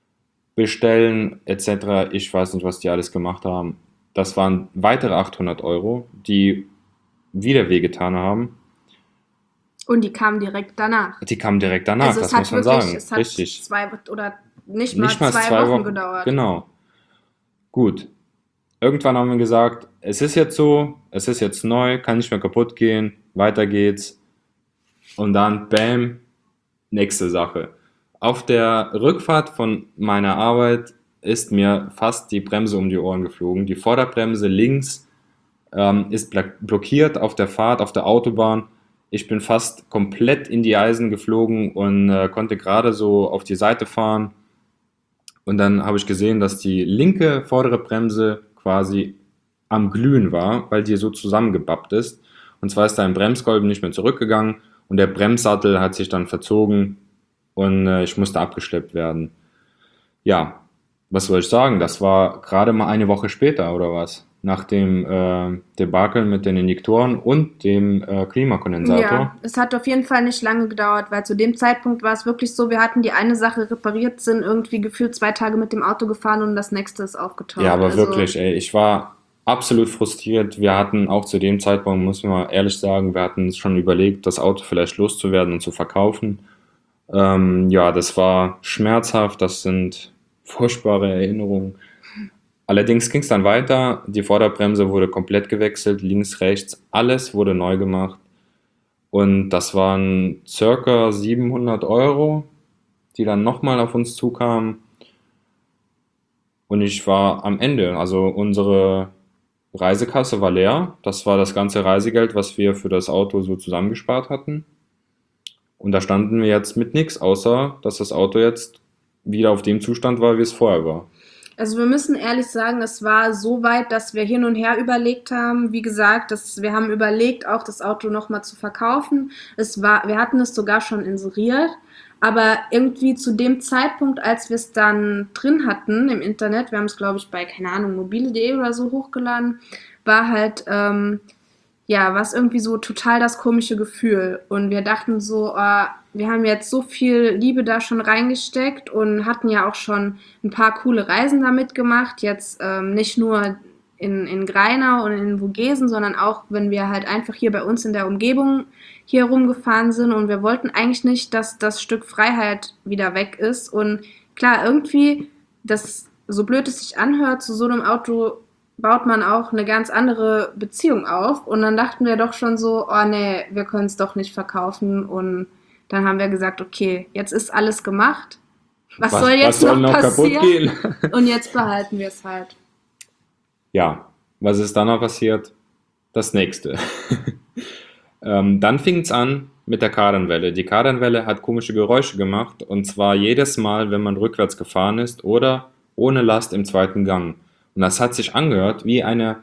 Bestellen et cetera. Ich weiß nicht, was die alles gemacht haben. Das waren weitere achthundert Euro, die wieder wehgetan haben. Und die kamen direkt danach. Die kamen direkt danach, also das muss man wirklich, sagen. Es hat Richtig. zwei oder nicht mal, Nicht mal zwei, zwei Wochen, Wochen gedauert. Genau. Gut. Irgendwann haben wir gesagt, es ist jetzt so, es ist jetzt neu, kann nicht mehr kaputt gehen, weiter geht's. Und dann, bam, nächste Sache. Auf der Rückfahrt von meiner Arbeit ist mir fast die Bremse um die Ohren geflogen. Die Vorderbremse links ähm, ist blockiert auf der Fahrt, auf der Autobahn. Ich bin fast komplett in die Eisen geflogen und äh, konnte gerade so auf die Seite fahren. Und dann habe ich gesehen, dass die linke vordere Bremse quasi am Glühen war, weil die so zusammengebappt ist. Und zwar ist da ein Bremskolben nicht mehr zurückgegangen und der Bremssattel hat sich dann verzogen und äh, ich musste abgeschleppt werden. Ja, was soll ich sagen? Das war gerade mal eine Woche später oder was? Nach dem äh, Debakel mit den Injektoren und dem äh, Klimakondensator. Ja, es hat auf jeden Fall nicht lange gedauert, weil zu dem Zeitpunkt war es wirklich so, wir hatten die eine Sache repariert, sind irgendwie gefühlt zwei Tage mit dem Auto gefahren und das nächste ist aufgetaucht. Ja, aber also, wirklich, ey, ich war absolut frustriert. Wir hatten auch zu dem Zeitpunkt, muss man mal ehrlich sagen, wir hatten schon überlegt, das Auto vielleicht loszuwerden und zu verkaufen. Ähm, ja, das war schmerzhaft, das sind furchtbare Erinnerungen. Allerdings ging es dann weiter, die Vorderbremse wurde komplett gewechselt, links, rechts, alles wurde neu gemacht und das waren circa siebenhundert Euro, die dann nochmal auf uns zukamen und ich war am Ende, also unsere Reisekasse war leer, das war das ganze Reisegeld, was wir für das Auto so zusammengespart hatten und da standen wir jetzt mit nichts, außer dass das Auto jetzt wieder auf dem Zustand war, wie es vorher war. Also wir müssen ehrlich sagen, es war so weit, dass wir hin und her überlegt haben. Wie gesagt, das, wir haben überlegt, auch das Auto nochmal zu verkaufen. Es war, wir hatten es sogar schon inseriert, aber irgendwie zu dem Zeitpunkt, als wir es dann drin hatten im Internet, wir haben es, glaube ich, bei, keine Ahnung, mobile punkt de oder so hochgeladen, war halt, ähm, ja, war es irgendwie so total das komische Gefühl. Und wir dachten so, äh, wir haben jetzt so viel Liebe da schon reingesteckt und hatten ja auch schon ein paar coole Reisen damit gemacht. Jetzt ähm, nicht nur in, in Greinau und in Vogesen, sondern auch, wenn wir halt einfach hier bei uns in der Umgebung hier rumgefahren sind. Und wir wollten eigentlich nicht, dass das Stück Freiheit wieder weg ist. Und klar, irgendwie, das, so blöd es sich anhört, zu so einem Auto baut man auch eine ganz andere Beziehung auf. Und dann dachten wir doch schon so, oh nee, wir können es doch nicht verkaufen. Und dann haben wir gesagt, okay, jetzt ist alles gemacht. Was, was soll jetzt was soll noch, noch passieren? Kaputt gehen? Und jetzt behalten wir es halt. Ja, was ist dann noch passiert? Das nächste. ähm, dann fing es an mit der Kardanwelle. Die Kardanwelle hat komische Geräusche gemacht. Und zwar jedes Mal, wenn man rückwärts gefahren ist oder ohne Last im zweiten Gang. Und das hat sich angehört wie eine,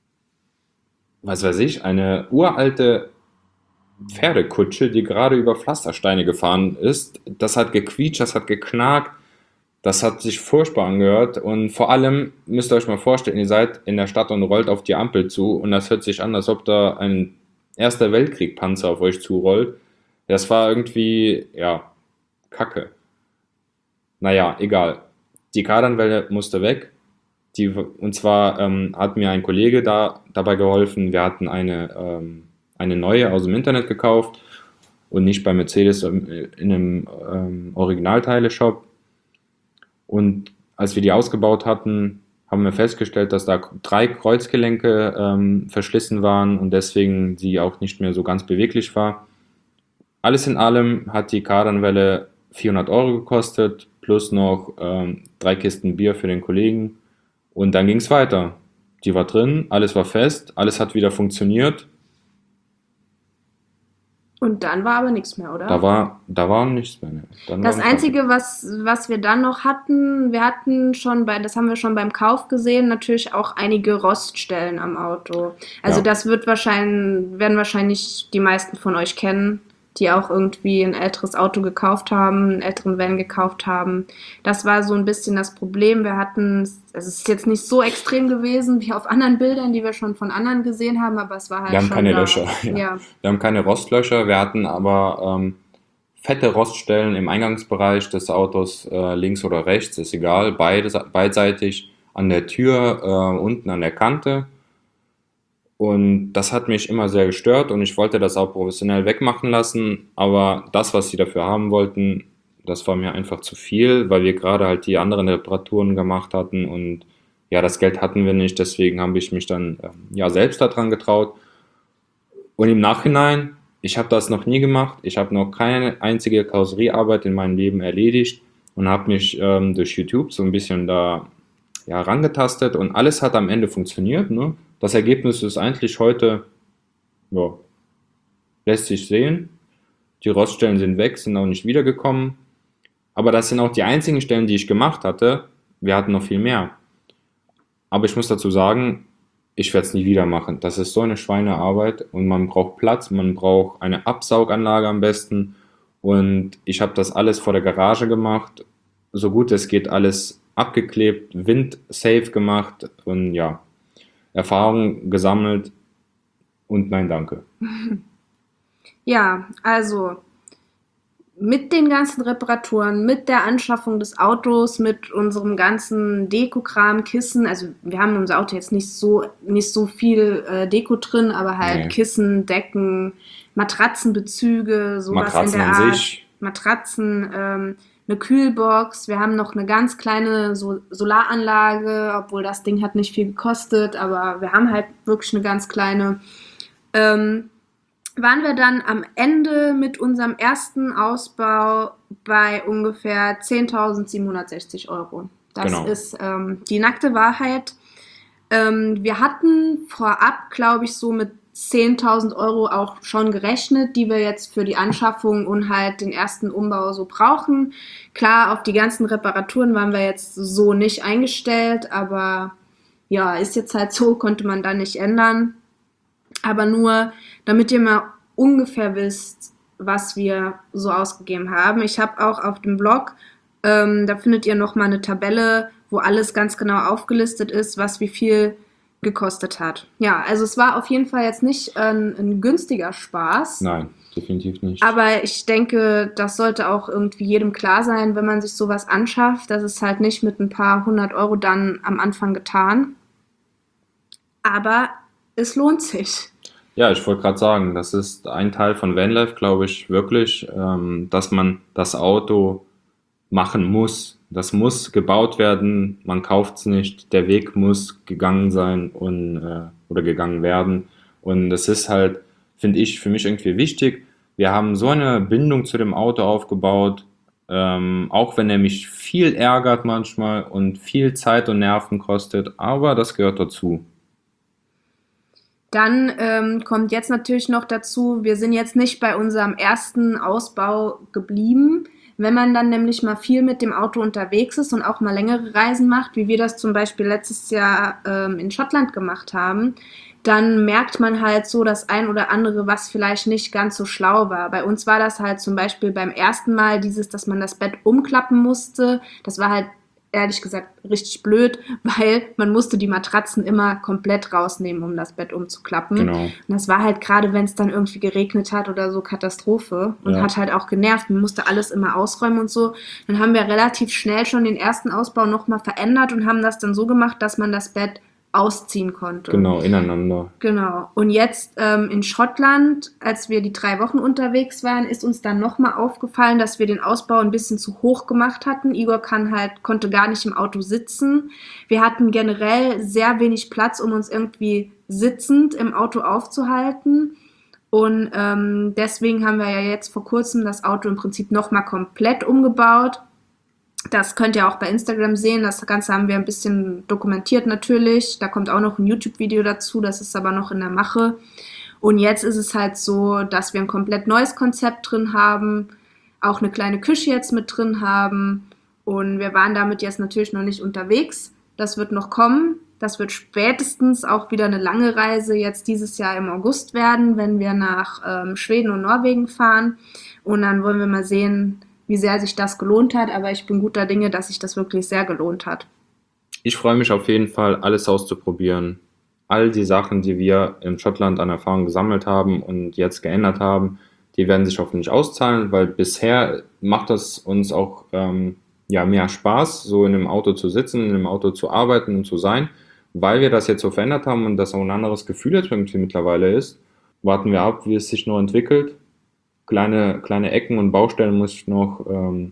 was weiß ich, eine uralte Pferdekutsche, die gerade über Pflastersteine gefahren ist. Das hat gequietscht, das hat geknackt, das hat sich furchtbar angehört und vor allem müsst ihr euch mal vorstellen, ihr seid in der Stadt und rollt auf die Ampel zu und das hört sich an, als ob da ein Erster Weltkrieg-Panzer auf euch zurollt. Das war irgendwie, ja, Kacke. Naja, egal. Die Kardanwelle musste weg. Die, und zwar ähm, hat mir ein Kollege da dabei geholfen. Wir hatten eine, ähm, eine neue aus dem Internet gekauft und nicht bei Mercedes in einem ähm, Originalteile-Shop. Und als wir die ausgebaut hatten, haben wir festgestellt, dass da drei Kreuzgelenke ähm, verschlissen waren und deswegen sie auch nicht mehr so ganz beweglich war. Alles in allem hat die Kardanwelle vierhundert Euro gekostet, plus noch ähm, drei Kisten Bier für den Kollegen. Und dann ging es weiter. Die war drin, alles war fest, alles hat wieder funktioniert. Und dann war aber nichts mehr, oder? Da war, da war nichts mehr. Dann Das war nichts Einzige, mehr. was, was wir dann noch hatten, wir hatten schon bei, das haben wir schon beim Kauf gesehen, natürlich auch einige Roststellen am Auto. Also Ja. das wird wahrscheinlich, werden wahrscheinlich die meisten von euch kennen, die auch irgendwie ein älteres Auto gekauft haben, einen älteren Van gekauft haben. Das war so ein bisschen das Problem. Wir hatten, also es ist jetzt nicht so extrem gewesen wie auf anderen Bildern, die wir schon von anderen gesehen haben, aber es war halt Wir haben schon keine da. Löcher. Ja. Ja. Wir haben keine Rostlöcher, wir hatten aber ähm, fette Roststellen im Eingangsbereich des Autos, äh, links oder rechts, ist egal, beide, beidseitig an der Tür, äh, unten an der Kante. Und das hat mich immer sehr gestört und ich wollte das auch professionell wegmachen lassen, aber das, was sie dafür haben wollten, das war mir einfach zu viel, weil wir gerade halt die anderen Reparaturen gemacht hatten und ja, das Geld hatten wir nicht, deswegen habe ich mich dann ähm, ja selbst daran getraut. Und im Nachhinein, ich habe das noch nie gemacht, ich habe noch keine einzige Karosseriearbeit in meinem Leben erledigt und habe mich ähm, durch YouTube so ein bisschen da ja, rangetastet und alles hat am Ende funktioniert. Ne? Das Ergebnis ist eigentlich heute, ja, lässt sich sehen. Die Roststellen sind weg, sind auch nicht wiedergekommen. Aber das sind auch die einzigen Stellen, die ich gemacht hatte. Wir hatten noch viel mehr. Aber ich muss dazu sagen, ich werde es nie wieder machen. Das ist so eine Schweinearbeit und man braucht Platz, man braucht eine Absauganlage am besten. Und ich habe das alles vor der Garage gemacht, so gut es geht, alles abgeklebt, windsafe gemacht und ja, Erfahrung gesammelt und nein, danke. Ja, also mit den ganzen Reparaturen, mit der Anschaffung des Autos, mit unserem ganzen Dekokram, Kissen, also wir haben in unser Auto jetzt nicht so, nicht so viel äh, Deko drin, aber halt Nee. Kissen, Decken, Matratzenbezüge, sowas Matratzen in der an Art. sich. Matratzen, ähm, eine Kühlbox, wir haben noch eine ganz kleine so Solaranlage, obwohl das Ding hat nicht viel gekostet, aber wir haben halt wirklich eine ganz kleine. Ähm, waren wir dann am Ende mit unserem ersten Ausbau bei ungefähr zehntausendsiebenhundertsechzig Euro. Das Genau. ist ähm, die nackte Wahrheit. Ähm, wir hatten vorab, glaube ich, so mit zehntausend Euro auch schon gerechnet, die wir jetzt für die Anschaffung und halt den ersten Umbau so brauchen. Klar, auf die ganzen Reparaturen waren wir jetzt so nicht eingestellt, aber ja, ist jetzt halt so, konnte man da nicht ändern. Aber nur, damit ihr mal ungefähr wisst, was wir so ausgegeben haben. Ich habe auch auf dem Blog, ähm, da findet ihr nochmal eine Tabelle, wo alles ganz genau aufgelistet ist, was wie viel gekostet hat. Ja, also es war auf jeden Fall jetzt nicht ein, ein günstiger Spaß. Nein, definitiv nicht. Aber ich denke, das sollte auch irgendwie jedem klar sein, wenn man sich sowas anschafft. Das ist halt nicht mit ein paar hundert Euro dann am Anfang getan. Aber es lohnt sich. Ja, ich wollte gerade sagen, das ist ein Teil von Vanlife, glaube ich, wirklich, ähm, dass man das Auto machen muss. Das muss gebaut werden, man kauft es nicht, der Weg muss gegangen sein und, äh, oder gegangen werden. Und das ist halt, finde ich, für mich irgendwie wichtig. Wir haben so eine Bindung zu dem Auto aufgebaut, ähm, auch wenn er mich viel ärgert manchmal und viel Zeit und Nerven kostet, aber das gehört dazu. Dann ähm, kommt jetzt natürlich noch dazu, wir sind jetzt nicht bei unserem ersten Ausbau geblieben. Wenn man dann nämlich mal viel mit dem Auto unterwegs ist und auch mal längere Reisen macht, wie wir das zum Beispiel letztes Jahr ähm, in Schottland gemacht haben, dann merkt man halt so das ein oder andere, was vielleicht nicht ganz so schlau war. Bei uns war das halt zum Beispiel beim ersten Mal dieses, dass man das Bett umklappen musste. Das war halt ehrlich gesagt richtig blöd, weil man musste die Matratzen immer komplett rausnehmen, um das Bett umzuklappen. Genau. Und das war halt gerade, wenn es dann irgendwie geregnet hat oder so, Katastrophe und Ja. hat halt auch genervt. Man musste alles immer ausräumen und so. Dann haben wir relativ schnell schon den ersten Ausbau nochmal verändert und haben das dann so gemacht, dass man das Bett ausziehen konnte. Genau, ineinander. Genau. Und jetzt ähm, in Schottland, als wir die drei Wochen unterwegs waren, ist uns dann nochmal aufgefallen, dass wir den Ausbau ein bisschen zu hoch gemacht hatten. Igor kann halt, konnte gar nicht im Auto sitzen. Wir hatten generell sehr wenig Platz, um uns irgendwie sitzend im Auto aufzuhalten. Und ähm, deswegen haben wir ja jetzt vor kurzem das Auto im Prinzip nochmal komplett umgebaut. Das könnt ihr auch bei Instagram sehen. Das Ganze haben wir ein bisschen dokumentiert natürlich. Da kommt auch noch ein YouTube-Video dazu. Das ist aber noch in der Mache. Und jetzt ist es halt so, dass wir ein komplett neues Konzept drin haben. Auch eine kleine Küche jetzt mit drin haben. Und wir waren damit jetzt natürlich noch nicht unterwegs. Das wird noch kommen. Das wird spätestens auch wieder eine lange Reise jetzt dieses Jahr im August werden, wenn wir nach ähm, Schweden und Norwegen fahren. Und dann wollen wir mal sehen, wie sehr sich das gelohnt hat, aber ich bin guter Dinge, dass sich das wirklich sehr gelohnt hat. Ich freue mich auf jeden Fall, alles auszuprobieren. All die Sachen, die wir in Schottland an Erfahrung gesammelt haben und jetzt geändert haben, die werden sich hoffentlich auszahlen, weil bisher macht das uns auch ähm, ja, mehr Spaß, so in einem Auto zu sitzen, in einem Auto zu arbeiten und zu sein. Weil wir das jetzt so verändert haben und das auch ein anderes Gefühl jetzt irgendwie mittlerweile ist, warten wir ab, wie es sich noch entwickelt. Kleine, kleine Ecken und Baustellen muss ich noch ähm,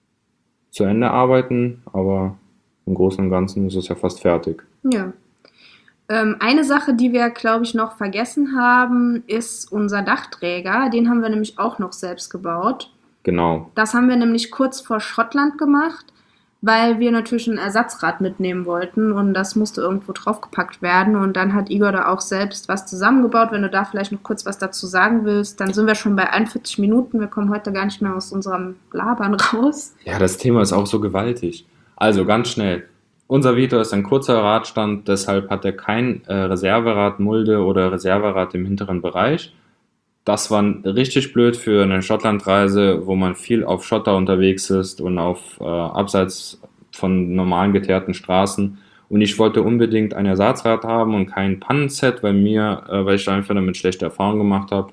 zu Ende arbeiten, aber im Großen und Ganzen ist es ja fast fertig. Ja. Ähm, eine Sache, die wir, glaube ich, noch vergessen haben, ist unser Dachträger. Den haben wir nämlich auch noch selbst gebaut. Genau. Das haben wir nämlich kurz vor Schottland gemacht, weil wir natürlich ein Ersatzrad mitnehmen wollten und das musste irgendwo draufgepackt werden und dann hat Igor da auch selbst was zusammengebaut. Wenn du da vielleicht noch kurz was dazu sagen willst, dann sind wir schon bei einundvierzig Minuten. Wir kommen heute gar nicht mehr aus unserem Labern raus. Ja, das Thema ist auch so gewaltig. Also ganz schnell. Unser Vito ist ein kurzer Radstand, deshalb hat er kein äh, Reserverad Mulde oder Reserverad im hinteren Bereich. Das war richtig blöd für eine Schottlandreise, wo man viel auf Schotter unterwegs ist und auf äh, abseits von normalen geteerten Straßen. Und ich wollte unbedingt ein Ersatzrad haben und kein Pannenset, weil mir, äh, weil ich einfach damit schlechte Erfahrungen gemacht habe.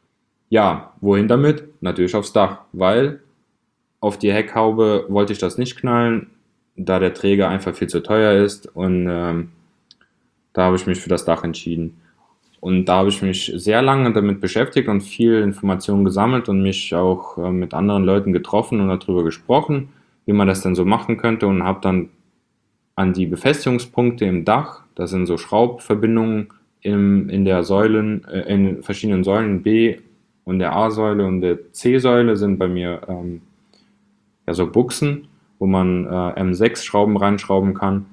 Ja, wohin damit? Natürlich aufs Dach, weil auf die Heckhaube wollte ich das nicht knallen, da der Träger einfach viel zu teuer ist und ähm, da habe ich mich für das Dach entschieden. Und da habe ich mich sehr lange damit beschäftigt und viel Informationen gesammelt und mich auch äh, mit anderen Leuten getroffen und darüber gesprochen, wie man das denn so machen könnte und habe dann an die Befestigungspunkte im Dach, das sind so Schraubverbindungen im, in der Säulen, äh, in verschiedenen Säulen, B und der A-Säule und der C-Säule sind bei mir ähm, ja so Buchsen, wo man äh, M sechs Schrauben reinschrauben kann.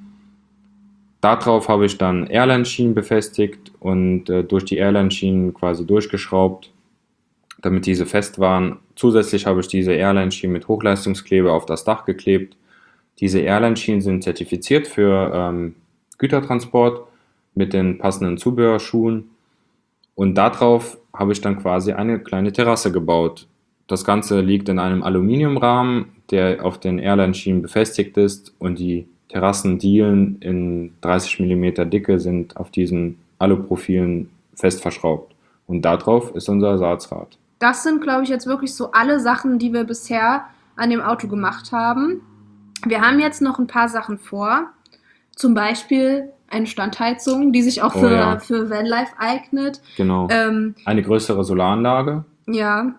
Darauf habe ich dann Airline-Schienen befestigt und äh, durch die Airline-Schienen quasi durchgeschraubt, damit diese fest waren. Zusätzlich habe ich diese Airline-Schienen mit Hochleistungskleber auf das Dach geklebt. Diese Airline-Schienen sind zertifiziert für ähm, Gütertransport mit den passenden Zubehörschuhen. Und darauf habe ich dann quasi eine kleine Terrasse gebaut. Das Ganze liegt in einem Aluminiumrahmen, der auf den Airline-Schienen befestigt ist und die Terrassendielen in dreißig Millimeter Dicke sind auf diesen Aluprofilen fest verschraubt. Und darauf ist unser Ersatzrad. Das sind, glaube ich, jetzt wirklich so alle Sachen, die wir bisher an dem Auto gemacht haben. Wir haben jetzt noch ein paar Sachen vor. Zum Beispiel eine Standheizung, die sich auch Oh für, ja. für Vanlife eignet. Genau. Ähm, Eine größere Solaranlage. ja.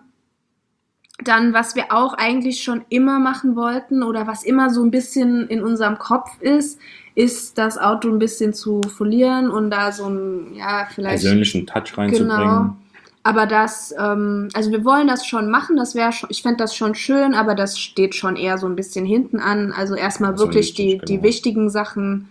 Dann, was wir auch eigentlich schon immer machen wollten oder was immer so ein bisschen in unserem Kopf ist, ist das Auto ein bisschen zu folieren und da so ein, ja, vielleicht... Persönlichen Touch reinzubringen. Genau. Aber das, ähm, also wir wollen das schon machen, das wäre schon, ich fände das schon schön, aber das steht schon eher so ein bisschen hinten an. Also erstmal Also wirklich die, wichtig, die genau. wichtigen Sachen.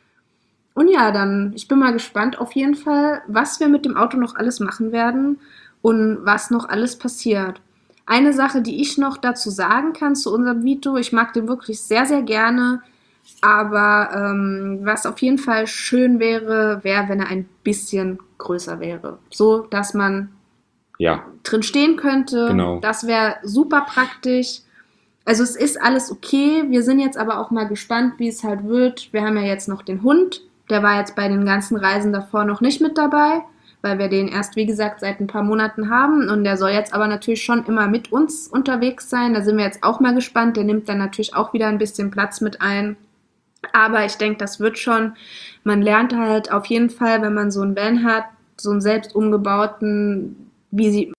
Und ja, dann, ich bin mal gespannt auf jeden Fall, was wir mit dem Auto noch alles machen werden und was noch alles passiert. Eine Sache, die ich noch dazu sagen kann zu unserem Vito, ich mag den wirklich sehr, sehr gerne, aber ähm, was auf jeden Fall schön wäre, wäre, wenn er ein bisschen größer wäre. So, dass man Ja, drin stehen könnte. Genau. Das wäre super praktisch. Also es ist alles okay. Wir sind jetzt aber auch mal gespannt, wie es halt wird. Wir haben ja jetzt noch den Hund. Der war jetzt bei den ganzen Reisen davor noch nicht mit dabei, weil wir den erst, wie gesagt, seit ein paar Monaten haben. Und der soll jetzt aber natürlich schon immer mit uns unterwegs sein. Da sind wir jetzt auch mal gespannt. Der nimmt dann natürlich auch wieder ein bisschen Platz mit ein. Aber ich denke, das wird schon. Man lernt halt auf jeden Fall, wenn man so einen Van hat, so einen selbst umgebauten, wie sieht